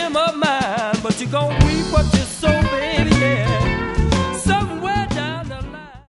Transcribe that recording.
dream of mine, but you gon' reap what you